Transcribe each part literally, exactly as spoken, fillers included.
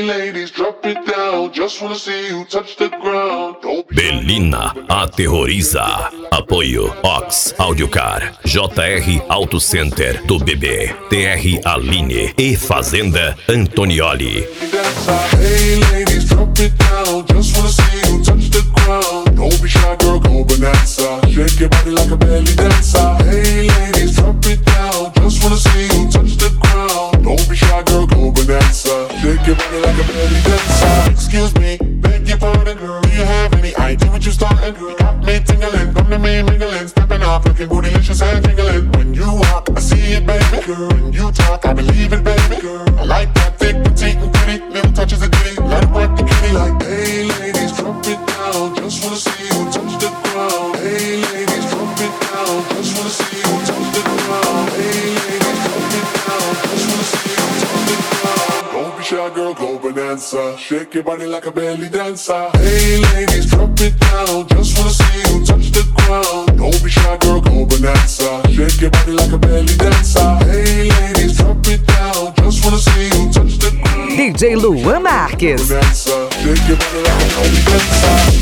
ladies, drop it down. Just wanna see you touch the ground. Don't be Belina aterroriza. Apoio Ox Audiocar, J R Auto Center do B B, T R Aline e Fazenda Antonioli. Hey ladies, drop it down. Just wanna see you touch the ground. Don't be shy, girl, go bonanza. Shake your body like a belly dancer. Hey ladies, drop it down. Just wanna see you touch the ground. Don't be shy, girl, go bonanza. Shake your body like a belly dancer. Excuse me, beg your pardon, girl. Do you have any idea what you started, girl? Got me tingling, come to me mingling, stepping off, looking bootylicious and tingling. When you walk, I see it, baby, girl. When you talk, I believe it, baby, girl. I like that thick, petite, and pretty. Little touches of ditty, let it work the kitty. Like, hey ladies, drop it down. Just wanna see you touch the ground. Hey ladies, drop it down. Just wanna see you touch the ground. Hey ladies, drop it down. Just wanna see you touch the ground. Don't be shy, girl, go bonanza. Shake your body like a belly dancer. Hey ladies, drop it down. Just wanna see you touch the ground. Don't be shy, girl, go bonanza. Shake your body like a belly dancer. Hey ladies, drop it down. Just wanna see you touch the ground. D J Luan Marques. Bonanza. Shake your body like a belly dancer.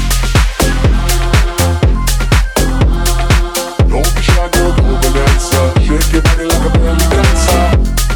Don't be shy, girl, go bonanza. Shake your body like a belly dancer.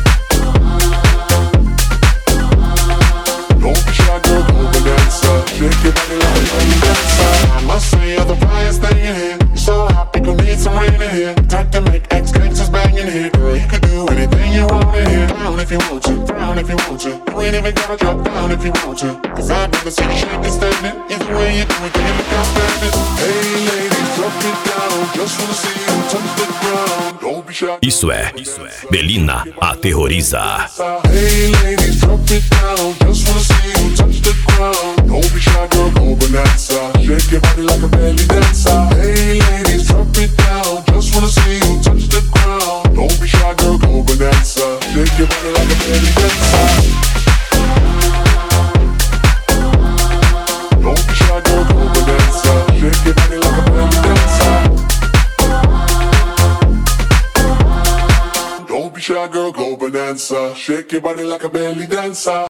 Don't be shy, girl, go bonanza. Shake your body like a belly dancer. I must say you're the brightest thing in here. You're so hot, people need some rain in here. Time to make ex-gangsters bang in here. Girl, you could do anything you want in here. Down if you want to, down if you want to. You ain't even gotta drop down if you want to. Cause I'd rather see you shaking standing. Either way you do it, you look outstanding. Hey ladies, drop it down. Just wanna see you touch the ground. Don't be shy. Isso é Belina aterroriza. Hey ladies, drop it down. Just wanna see you touch the ground. Don't be shy, girl, go bonanza. Shake your body like a belly dancer. Hey ladies, drop it down. Just wanna see you touch the ground. Don't be shy, girl, go bonanza. Shake your body like a belly dancer. Don't be shy, girl, go bonanza. Shake your body like a belly dancer. Don't be shy, girl, go bonanza. Shake your body like a belly dancer.